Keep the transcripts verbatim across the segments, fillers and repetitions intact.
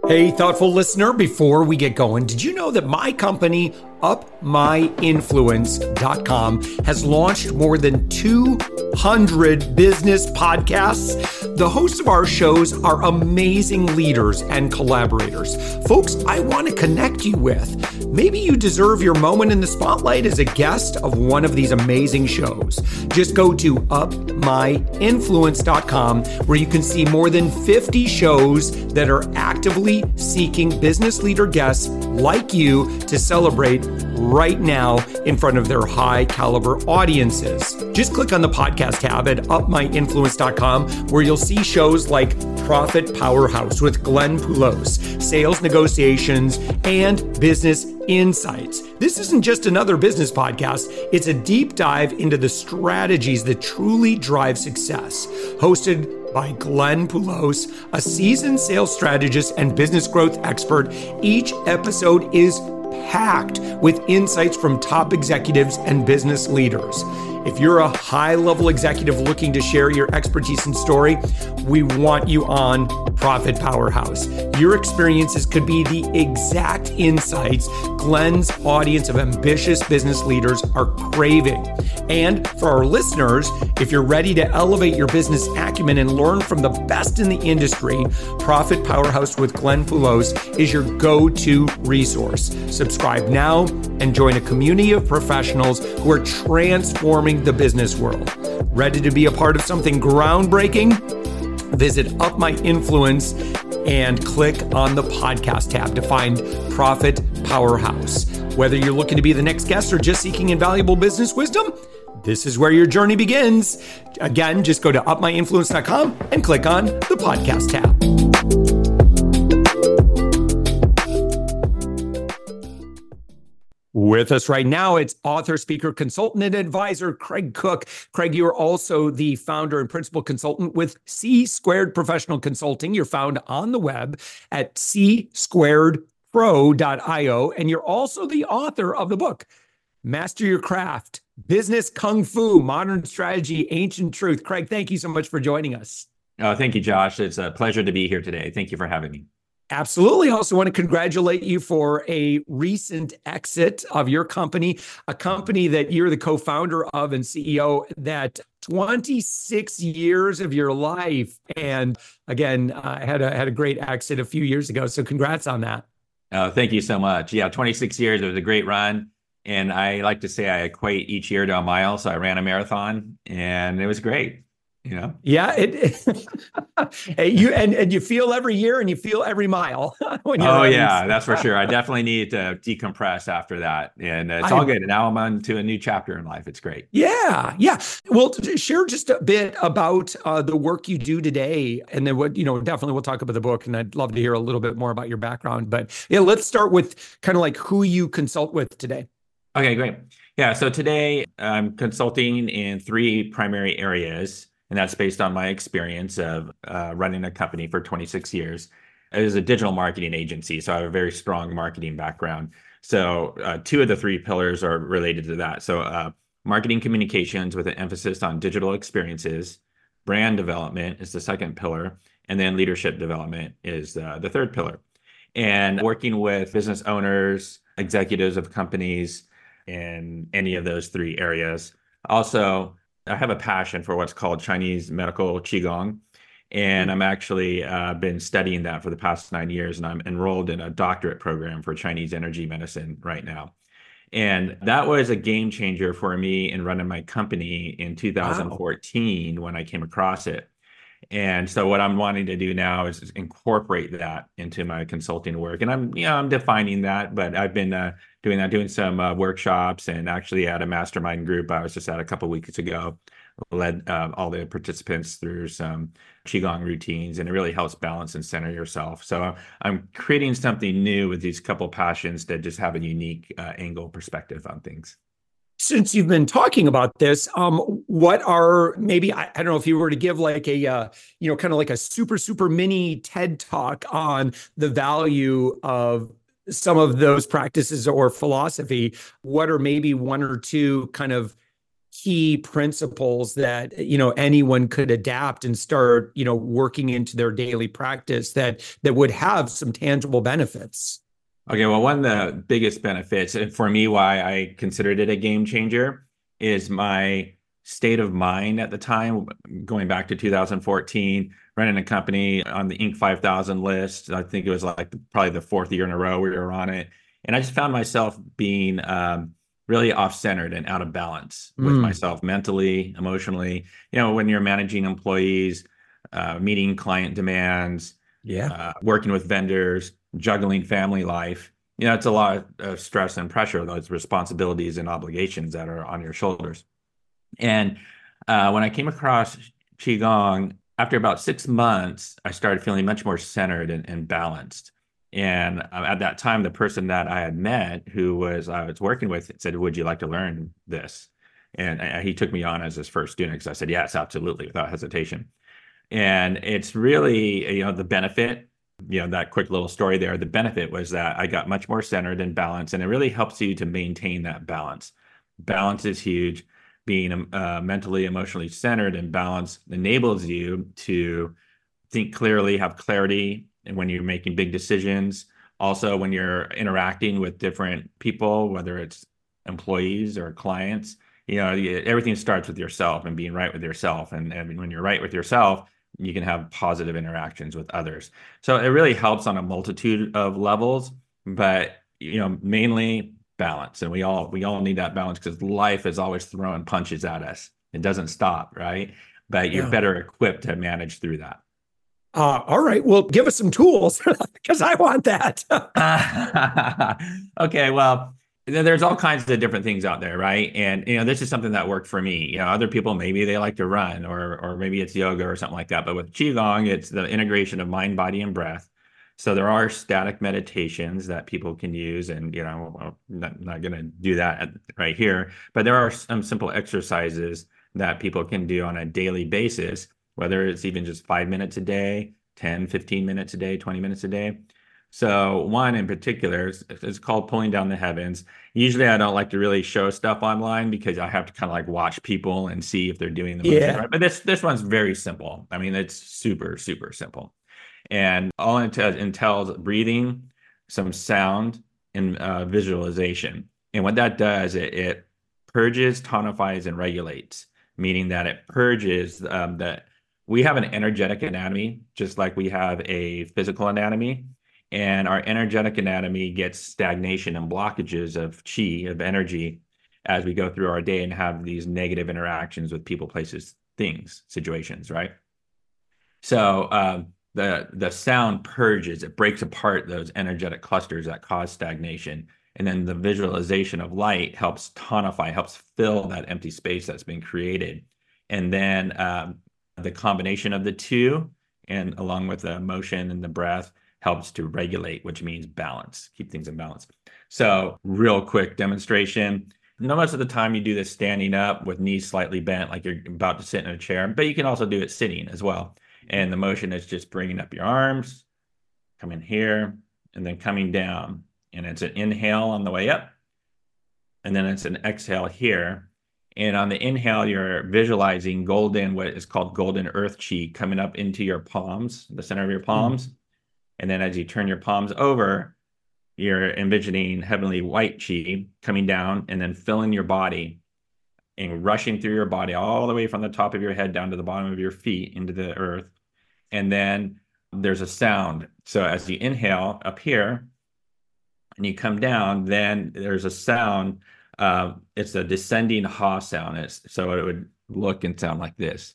Hey, thoughtful listener, before we get going, did you know that my company, up my influence dot com, has launched more than two hundred business podcasts? The hosts of our shows are amazing leaders and collaborators, folks I want to connect you with. Maybe you deserve your moment in the spotlight as a guest of one of these amazing shows. Just go to up my influence dot com, where you can see more than fifty shows that are actively seeking business leader guests like you to celebrate right now in front of their high caliber audiences. Just click on the podcast tab at up my influence dot com, where you'll see shows like Profit Powerhouse with Glenn Poulos, Sales Negotiations, and Business Insights. This isn't just another business podcast. It's a deep dive into the strategies that truly drive success. Hosted by Glenn Poulos, a seasoned sales strategist and business growth expert. Each episode is packed with insights from top executives and business leaders. If you're a high-level executive looking to share your expertise and story, we want you on Profit Powerhouse. Your experiences could be the exact insights Glenn's audience of ambitious business leaders are craving. And for our listeners, if you're ready to elevate your business acumen and learn from the best in the industry, Profit Powerhouse with Glenn Poulos is your go-to resource. Subscribe now and join a community of professionals who are transforming the business world. Ready to be a part of something groundbreaking? Visit Up My Influence and click on the podcast tab to find Profit Powerhouse. Whether you're looking to be the next guest or just seeking invaluable business wisdom, this is where your journey begins. Again, just go to up my influence dot com and click on the podcast tab. With us right now, it's author, speaker, consultant, and advisor, Craig Cook. Craig, you're also the founder and principal consultant with C Squared Professional Consulting. You're found on the web at c squared pro dot io, and you're also the author of the book, Master Your Craft, Business Kung Fu, Modern Strategy, Ancient Truth. Craig, thank you so much for joining us. Oh, thank you, Josh. It's a pleasure to be here today. Thank you for having me. Absolutely. I also want to congratulate you for a recent exit of your company, a company that you're the co-founder of and C E O, that twenty-six years of your life. And again, I uh, had a had a great exit a few years ago. So congrats on that. Oh, thank you so much. Yeah, twenty-six years. It was a great run. And I like to say I equate each year to a mile. So I ran a marathon and it was great. You know? Yeah, it, it you and, and you feel every year and you feel every mile. When you're oh yeah, that's for sure. I definitely need to decompress after that, and it's I, all good. Now I'm on to a new chapter in life. It's great. Yeah, yeah. Well, share just a bit about uh, the work you do today, and then what you know. Definitely, we'll talk about the book, and I'd love to hear a little bit more about your background. But yeah, let's start with kind of like who you consult with today. Okay, great. Yeah, so today I'm consulting in three primary areas. And that's based on my experience of uh, running a company for twenty-six years. It is a digital marketing agency, so I have a very strong marketing background. So uh, two of the three pillars are related to that. So uh, marketing communications with an emphasis on digital experiences, brand development is the second pillar, and then leadership development is uh, the third pillar. And working with business owners, executives of companies in any of those three areas. Also, I have a passion for what's called Chinese medical Qigong, and I'm actually uh, been studying that for the past nine years, and I'm enrolled in a doctorate program for Chinese energy medicine right now. And that was a game changer for me in running my company in two thousand fourteen wow. when I came across it. And so what I'm wanting to do now is incorporate that into my consulting work. And I'm, you know, I'm defining that, but I've been uh, doing that, doing some uh, workshops, and actually at a mastermind group I was just at a couple of weeks ago, led uh, all the participants through some Qigong routines, and it really helps balance and center yourself. So I'm creating something new with these couple passions that just have a unique uh, angle perspective on things. Since you've been talking about this, um, what are maybe, I, I don't know if you were to give like a, uh, you know, kind of like a super, super mini TED talk on the value of some of those practices or philosophy, what are maybe one or two kind of key principles that, you know, anyone could adapt and start, you know, working into their daily practice that that would have some tangible benefits? Okay, well, one of the biggest benefits, and for me, why I considered it a game changer, is my state of mind at the time, going back to two thousand fourteen, running a company on the Inc five thousand list. I think it was like probably the fourth year in a row we were on it. And I just found myself being um, really off-centered and out of balance with Mm, myself mentally, emotionally. You know, when you're managing employees, uh, meeting client demands, yeah. uh, working with vendors, juggling family life. You know, it's a lot of stress and pressure, those responsibilities and obligations that are on your shoulders. And uh, when I came across Qigong, after about six months, I started feeling much more centered and, and balanced. And uh, at that time, the person that I had met, who was I was working with, said, "Would you like to learn this?" And uh, he took me on as his first student because I said, "Yes, absolutely," without hesitation. And it's really, you know, the benefit, you know, that quick little story there, the benefit was that I got much more centered and balanced, and it really helps you to maintain that balance. Balance is huge. Being uh, mentally, emotionally centered and balanced enables you to think clearly, have clarity, and when you're making big decisions. Also, when you're interacting with different people, whether it's employees or clients, you know, everything starts with yourself and being right with yourself. And, and when you're right with yourself, you can have positive interactions with others. So it really helps on a multitude of levels, but you know, mainly balance. And we all we all need that balance because life is always throwing punches at us. It doesn't stop, right? But you're Yeah. better equipped to manage through that. Uh, all right. Well, give us some tools because I want that. Okay, well, there's all kinds of different things out there, right? And you know, this is something that worked for me. You know, other people maybe they like to run, or or maybe it's yoga or something like that. But with Qigong, it's the integration of mind, body, and breath. So there are static meditations that people can use, and you know, I'm not, not going to do that right here. But there are some simple exercises that people can do on a daily basis, whether it's even just five minutes a day, ten, fifteen minutes a day, twenty minutes a day. So one in particular is, is called Pulling Down the Heavens. Usually I don't like to really show stuff online because I have to kind of like watch people and see if they're doing the motion Yeah. right. But this this one's very simple. I mean, it's super, super simple. And all it entails breathing, some sound, and uh, visualization. And what that does, it, it purges, tonifies, and regulates, meaning that it purges um, that we have an energetic anatomy, just like we have a physical anatomy. And our energetic anatomy gets stagnation and blockages of chi, of energy, as we go through our day and have these negative interactions with people, places, things, situations, right? So um, the the sound purges, it breaks apart those energetic clusters that cause stagnation. And then the visualization of light helps tonify, helps fill that empty space that's been created. And then um, the combination of the two, and along with the motion and the breath, helps to regulate, which means balance, keep things in balance. So, real quick demonstration. No, most of the time you do this standing up with knees slightly bent, like you're about to sit in a chair, but you can also do it sitting as well. And the motion is just bringing up your arms, coming here, and then coming down. And it's an inhale on the way up, and then it's an exhale here. And on the inhale, you're visualizing golden, what is called golden earth chi, coming up into your palms, the center of your palms. Mm. And then as you turn your palms over, you're envisioning heavenly white chi coming down and then filling your body and rushing through your body all the way from the top of your head down to the bottom of your feet into the earth. And then there's a sound. So as you inhale up here and you come down, then there's a sound. Uh, it's a descending ha sound. It's, so it would look and sound like this.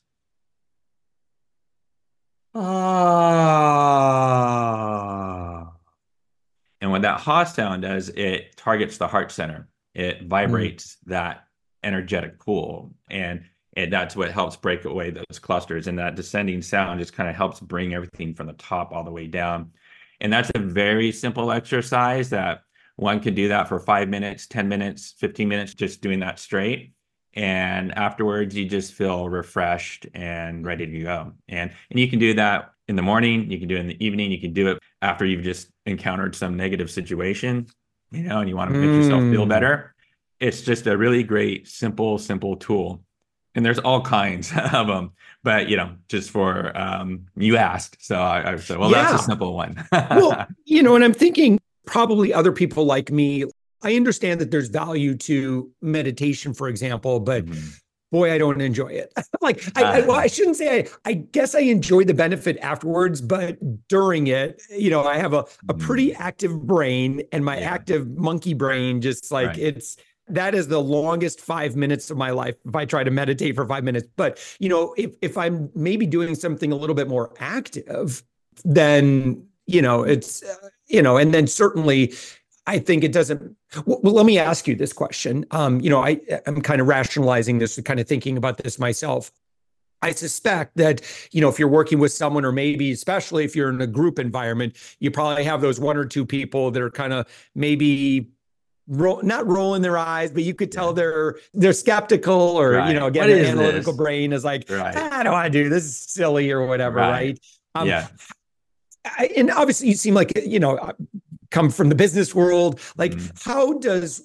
Ah. And what that ha sound does, it targets the heart center. It vibrates mm. that energetic pool. And it, that's what helps break away those clusters. And that descending sound just kind of helps bring everything from the top all the way down. And that's a very simple exercise that one can do that for five minutes, ten minutes, fifteen minutes, just doing that straight. And afterwards, you just feel refreshed and ready to go. And, and you can do that in the morning. You can do it in the evening. You can do it after you've just encountered some negative situation, you know, and you want to make mm. yourself feel better. it's just a really great, simple, simple tool. And there's all kinds of them. But, you know, just for um, you asked. So I, I said, well, that's a Yeah. simple one. Well, you know, and I'm thinking probably other people like me, I understand that there's value to meditation, for example, but Mhm. boy, I don't enjoy it. Like, I, I, well, Uh, I shouldn't say I, I guess I enjoy the benefit afterwards, but during it, you know, I have a, a pretty mm, active brain, and my yeah, active monkey brain just like right. it's, that is the longest five minutes of my life if I try to meditate for five minutes. But, you know, if, if I'm maybe doing something a little bit more active, then, you know, it's, uh, you know, and then certainly I think it doesn't. Well, well, let me ask you this question. Um, you know, I I'm kind of rationalizing this, kind of thinking about this myself. I suspect that, you know, if you're working with someone, or maybe especially if you're in a group environment, you probably have those one or two people that are kind of maybe roll, not rolling their eyes, but you could tell Yeah, they're they're skeptical, or, you know, right. again, What their is analytical this? brain is like, Right, "Ah, I don't want to do this, is silly or whatever, right. right? Um, Yeah. I, and obviously you seem like, you know, come from the business world. Like, Mhm. how does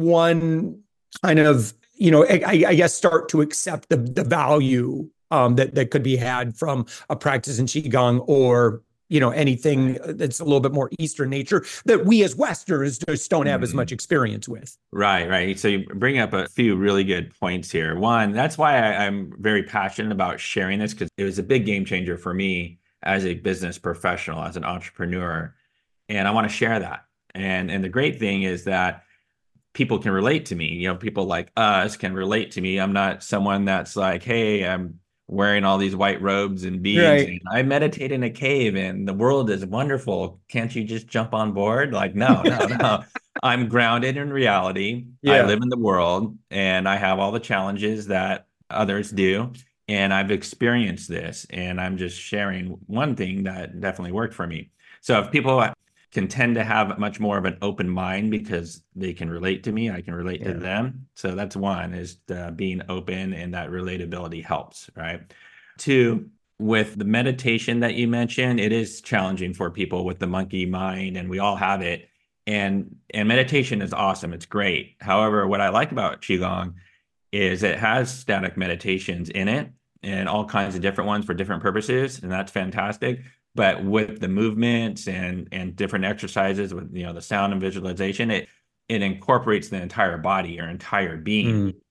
one kind of, you know, I, I guess start to accept the the value um, that that could be had from a practice in qigong, or, you know, anything Right. that's a little bit more Eastern nature that we as Westerners just don't have as much Mhm. experience with? Right, right. So you bring up a few really good points here. One, that's why I, I'm very passionate about sharing this, because it was a big game changer for me as a business professional, as an entrepreneur, and I want to share that. And and the great thing is that people can relate to me. You know, people like us can relate to me. I'm not someone that's like, hey, I'm wearing all these white robes and beads Right. and I meditate in a cave and the world is wonderful. Can't you just jump on board? Like, no, no, no. I'm grounded in reality. I Yeah. live in the world and I have all the challenges that others do. And I've experienced this and I'm just sharing one thing that definitely worked for me. So if people can tend to have much more of an open mind because they can relate to me, I can relate to Yeah. them. So that's one, is uh, being open, and that relatability helps, right? Two, with the meditation that you mentioned, it is challenging for people with the monkey mind, and we all have it. And and meditation is awesome. It's great. However, what I like about Qigong is it has static meditations in it and all kinds of different ones for different purposes, and that's fantastic. But with the movements and and different exercises with, you know, the sound and visualization, it it incorporates the entire body, your entire being. Mm.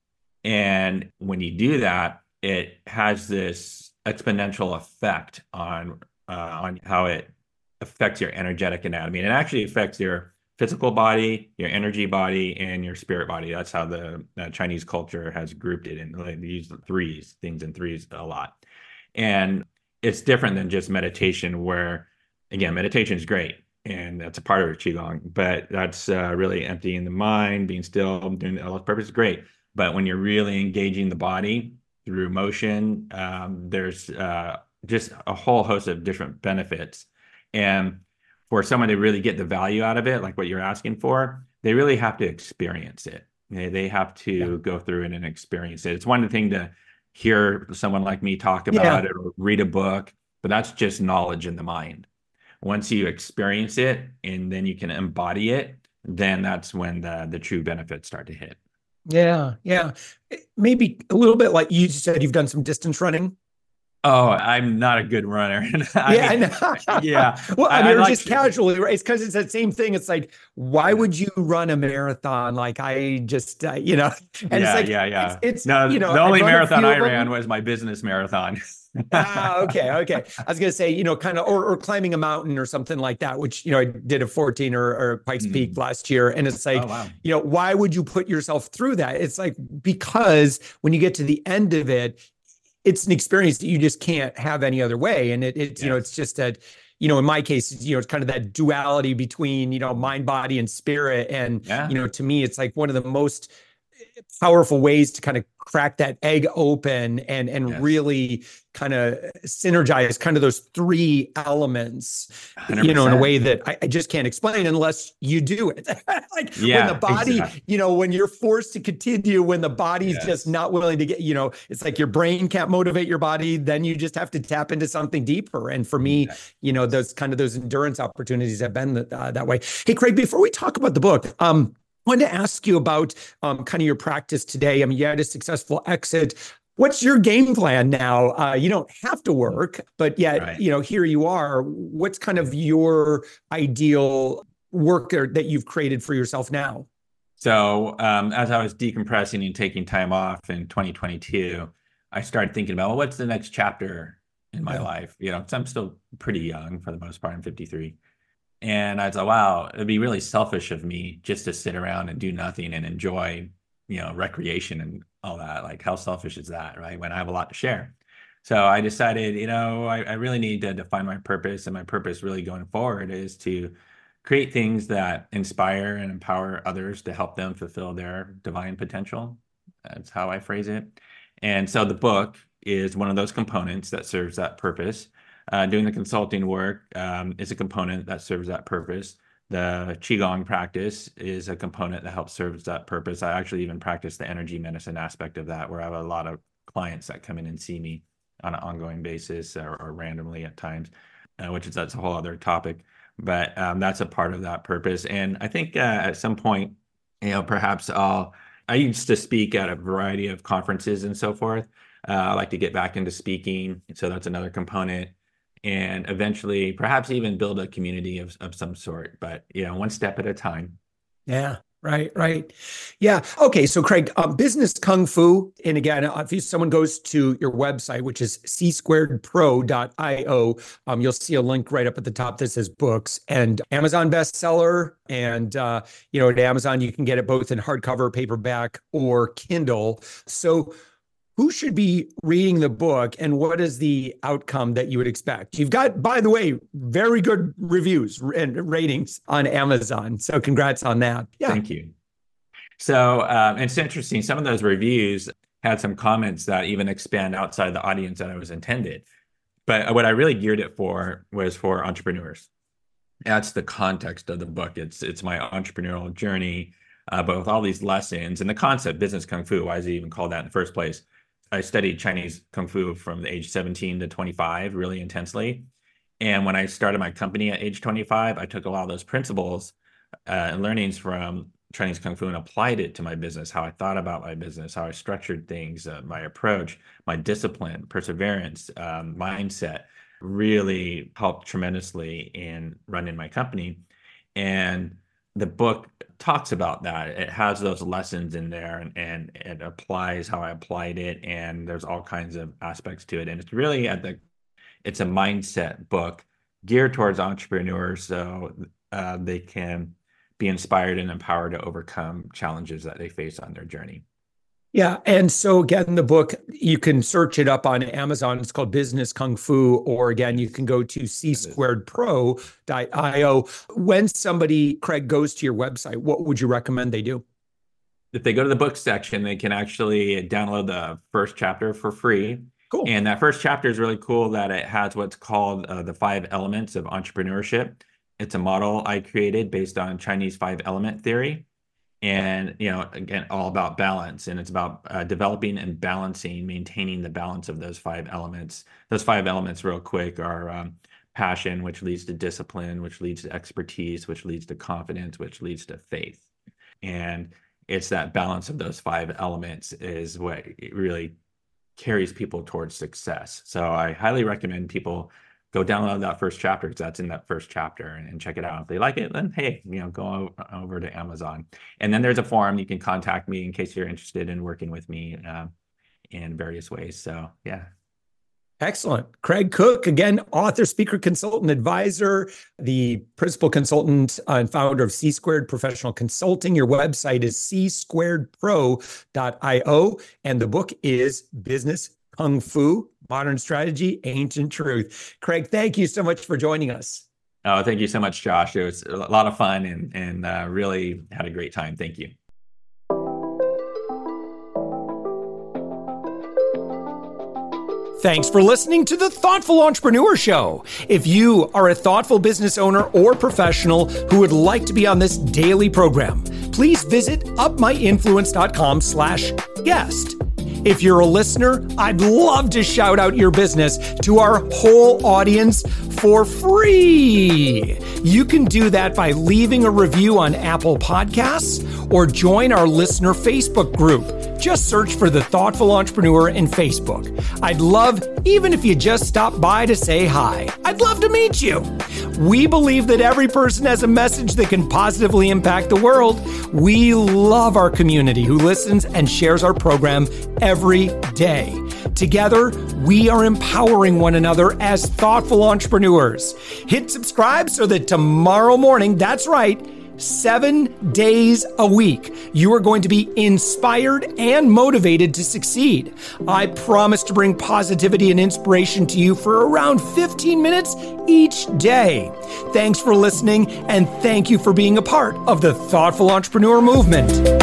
And when you do that, it has this exponential effect on uh, on how it affects your energetic anatomy. And it actually affects your physical body, your energy body, and your spirit body. That's how the uh, Chinese culture has grouped it in. Like, they use threes, things in threes a lot. And it's different than just meditation, where, again, meditation is great. And that's a part of Qigong, but that's uh, really emptying the mind, being still, doing all those purposes, great. But when you're really engaging the body through motion, um, there's uh, just a whole host of different benefits. And for someone to really get the value out of it, like what you're asking for, they really have to experience it. They, they have Yeah. to go through it and experience it. It's one thing to hear someone like me talk about Yeah. it or read a book, but that's just knowledge in the mind. Once you experience it and then you can embody it, then that's when the the true benefits start to hit. Yeah. Yeah. Maybe a little bit like you said, you've done some distance running. Oh, I'm not a good runner. I Yeah, I mean, know. yeah, Well, I I, mean, I or like just to, casually, right? It's because it's that same thing. It's like, why yeah, would you run a marathon? Like, I just, uh, you know, and it's yeah, like, yeah, it's, yeah. it's, you No, know, the I've only run a marathon few I of ran them. was my business marathon. Ah, okay, okay. I was gonna say, you know, kind of, or, or climbing a mountain or something like that, which, you know, I did a fourteen, or, or Pikes Peak Mm. last year, and it's Oh, like, wow. you know, why would you put yourself through that? It's like, because when you get to the end of it, it's an experience that you just can't have any other way. And it, it's, you know, it's Yes. just that, you know, in my case, you know, it's kind of that duality between, you know, mind, body, and spirit. And, you Yeah. know, to me, it's like one of the most powerful ways to kind of crack that egg open, and and Yes. really kind of synergize kind of those three elements, you know, in a one hundred percent. way that I, I just can't explain unless you do it. Like, when the Yeah, body, exactly. you know, when you're forced to continue, when the body's just Yes. not willing to get, you know, it's like your brain can't motivate your body, then you just have to tap into something deeper. And for me, Exactly. you know, those kind of those endurance opportunities have been uh, that way. Hey, Craig, before we talk about the book, um, wanted to ask you about um, kind of your practice today. I mean, you had a successful exit. What's your game plan now? Uh, you don't have to work, but yet, right. you know, here you are. What's kind of your ideal work that you've created for yourself now? So um, as I was decompressing and taking time off in twenty twenty-two, I started thinking about, well, what's the next chapter in my yeah. life? You know, so I'm still pretty young for the most part. I'm fifty-three. And I thought, wow, it'd be really selfish of me just to sit around and do nothing and enjoy, you know, recreation and all that. Like, how selfish is that, right? When I have a lot to share. So I decided, you know, I, I really need to define my purpose. And my purpose really going forward is to create things that inspire and empower others to help them fulfill their divine potential. That's how I phrase it. And so the book is one of those components that serves that purpose. Uh, doing the consulting work um, is a component that serves that purpose. The Qigong practice is a component that helps serve that purpose. I actually even practice the energy medicine aspect of that, where I have a lot of clients that come in and see me on an ongoing basis or, or randomly at times, uh, which is that's a whole other topic. But um, that's a part of that purpose. And I think uh, at some point, you know, perhaps I'll, I used to speak at a variety of conferences and so forth. Uh, I like to get back into speaking. So that's another component. And eventually perhaps even build a community of, of some sort, but, you know, one step at a time. Yeah. Right, right. Yeah. Okay. So Craig, um, Business Kung Fu. And again, if someone goes to your website, which is c squared pro dot io, um, you'll see a link right up at the top that says books, and Amazon bestseller. And, uh, you know, at Amazon, you can get it both in hardcover, paperback, or Kindle. So who should be reading the book, and what is the outcome that you would expect? You've got, by the way, very good reviews and ratings on Amazon. So congrats on that. Yeah. Thank you. So um, it's interesting. Some of those reviews had some comments that even expand outside the audience that I was intended. But what I really geared it for was for entrepreneurs. That's the context of the book. It's, it's my entrepreneurial journey, uh, but with all these lessons and the concept, Business Kung Fu, why is it even called that in the first place? I studied Chinese Kung Fu from the age seventeen to twenty-five really intensely. And when I started my company at age twenty-five, I took a lot of those principles uh, and learnings from Chinese Kung Fu and applied it to my business, how I thought about my business, how I structured things, uh, my approach, my discipline, perseverance, um, mindset really helped tremendously in running my company. And the book talks about that. It has those lessons in there, and, and it applies how I applied it. And there's all kinds of aspects to it. And it's really at the, it's a mindset book geared towards entrepreneurs, so uh, they can be inspired and empowered to overcome challenges that they face on their journey. Yeah. And so again, the book, you can search it up on Amazon. It's called Business Kung Fu, or again, you can go to c squared pro dot io. When somebody, Craig, goes to your website, what would you recommend they do? If they go to the book section, they can actually download the first chapter for free. Cool. And that first chapter is really cool that it has what's called uh, the five elements of entrepreneurship. It's a model I created based on Chinese five element theory. And, you know, again, all about balance. And it's about uh, developing and balancing, maintaining the balance of those five elements. Those five elements, real quick, are um, passion, which leads to discipline, which leads to expertise, which leads to confidence, which leads to faith. And it's that balance of those five elements is what really carries people towards success. So I highly recommend people go download that first chapter, because that's in that first chapter, and, and check it out. If they like it, then hey, you know, go over to Amazon. And then there's a forum. You can contact me in case you're interested in working with me uh, in various ways. So yeah. Excellent. Craig Cook, again, author, speaker, consultant, advisor, the principal consultant and founder of C Squared Professional Consulting. Your website is c squared pro dot io, and the book is Business Kung Fu, Modern Strategy, Ancient Truth. Craig, thank you so much for joining us. Oh, thank you so much, Josh. It was a lot of fun, and, and uh, really had a great time. Thank you. Thanks for listening to the Thoughtful Entrepreneur Show. If you are a thoughtful business owner or professional who would like to be on this daily program, please visit upmyinfluence.com slash guest. If you're a listener, I'd love to shout out your business to our whole audience for free. You can do that by leaving a review on Apple Podcasts or join our listener Facebook group. Just search for The Thoughtful Entrepreneur in Facebook. I'd love even if you just stop by to say hi. I'd love to meet you. We believe that every person has a message that can positively impact the world. We love our community who listens and shares our program every day. Together, we are empowering one another as thoughtful entrepreneurs. Hit subscribe so that tomorrow morning, that's right, seven days a week, you are going to be inspired and motivated to succeed. I promise to bring positivity and inspiration to you for around fifteen minutes each day. Thanks for listening, and thank you for being a part of the Thoughtful Entrepreneur Movement.